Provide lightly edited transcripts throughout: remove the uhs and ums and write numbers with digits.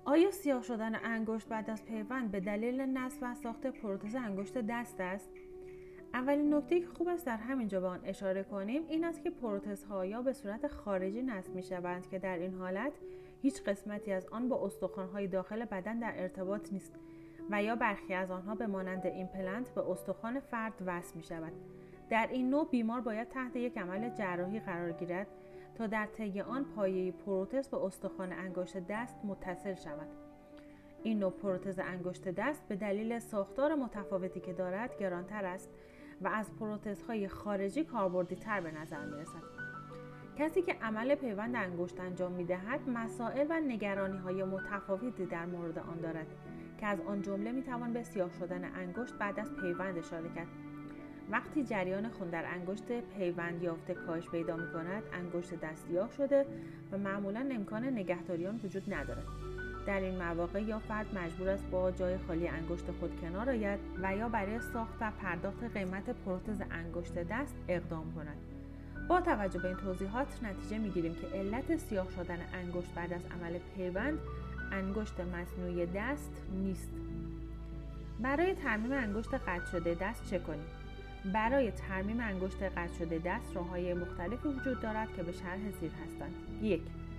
آیا سیاه شدن انگشت بعد از پیوند به دلیل نصب و ساخت پروتز انگشت دست است؟ اولین نکته که خوب است در همینجا به آن اشاره کنیم این است که پروتزها یا به صورت خارجی نصب می‌شوند که در این حالت هیچ قسمتی از آن با استخوان‌های داخل بدن در ارتباط نیست و یا برخی از آنها به مانند ایمپلنت به استخوان فرد وصل می‌شود. در این نوع بیمار باید تحت یک عمل جراحی قرار گیرد تا در طی آن پایه پروتز به استخوان انگشت دست متصل شود. این نوع پروتز انگشت دست به دلیل ساختار متفاوتی که دارد گرانتر است و از پروتزهای خارجی کاربردی تر به نظر می رسد. کسی که عمل پیوند انگشت انجام می دهد مسائل و نگرانی های متفاوتی در مورد آن دارد که از آن جمله می توان به سیاه شدن انگشت بعد از پیوند اشاره کرد. وقتی جریان خون در انگشت پیوند یافته کاهش پیدا می کند، انگشت دست سیاه شده و معمولا امکان نگهداری آن وجود ندارد. در این مواقع یا فرد مجبور است با جای خالی انگشت خود کنار آید و یا برای ساخت و پرداخت قیمت پروتز انگشت دست اقدام کند. با توجه به این توضیحات نتیجه می‌گیریم که علت سیاه شدن انگشت بعد از عمل پیوند انگشت مصنوعی دست نیست. برای ترمیم انگشت قطع شده دست چه کنیم؟ برای ترمیم انگشت قطع شده دست راه‌های مختلفی وجود دارد که به شرح زیر هستند. 1.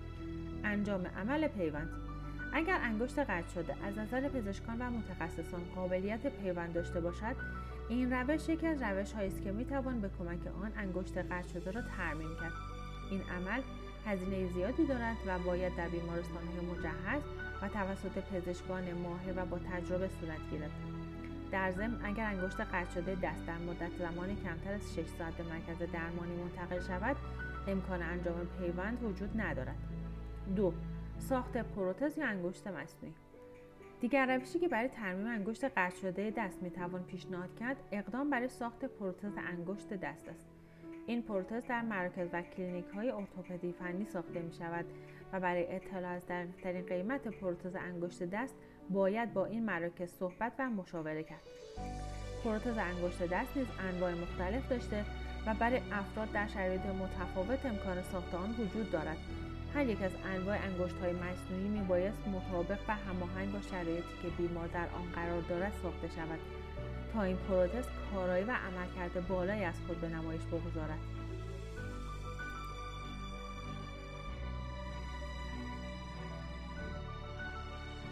انجام عمل پیوند. اگر انگشت قطع شده از نظر پزشکان و متخصصان قابلیت پیوند داشته باشد، این روش یکی از روش‌هایی است که می‌توان به کمک آن انگشت قطع شده را ترمیم کرد. این عمل هزینه زیادی دارد و باید در بیمارستان‌های مجهز و توسط پزشکان ماهر و با تجربه صورت گیرد. در ضمن اگر انگشت قطع شده دست در مدت زمانی کمتر از 6 ساعت به مرکز درمانی منتقل شود، امکان انجام پیوند وجود ندارد. 2. ساخت پروتز یا انگشت مصنوعی. دیگر روشی که برای ترمیم انگشت قطع شده دست میتوان پیشنهاد کرد اقدام برای ساخت پروتز انگشت دست است. این پروتز در مراکز و کلینیک‌های ارتوپدی فنی ساخته می‌شود و برای اطلاع از دقیق‌ترین قیمت پروتز انگشت دست باید با این مراکز صحبت و مشاوره کرد. پروتز انگشت دست نیز انواع مختلف داشته و برای افراد در شرایط متفاوت امکان ساخت آن وجود دارد. هر یک از انواع انگشت‌های مصنوعی میبایست مطابق و هماهنگ با شرایطی که بیمار در آن قرار دارد ساخته شود تا این پروتز کارایی و عملکرد بالایی از خود به نمایش بگذارد.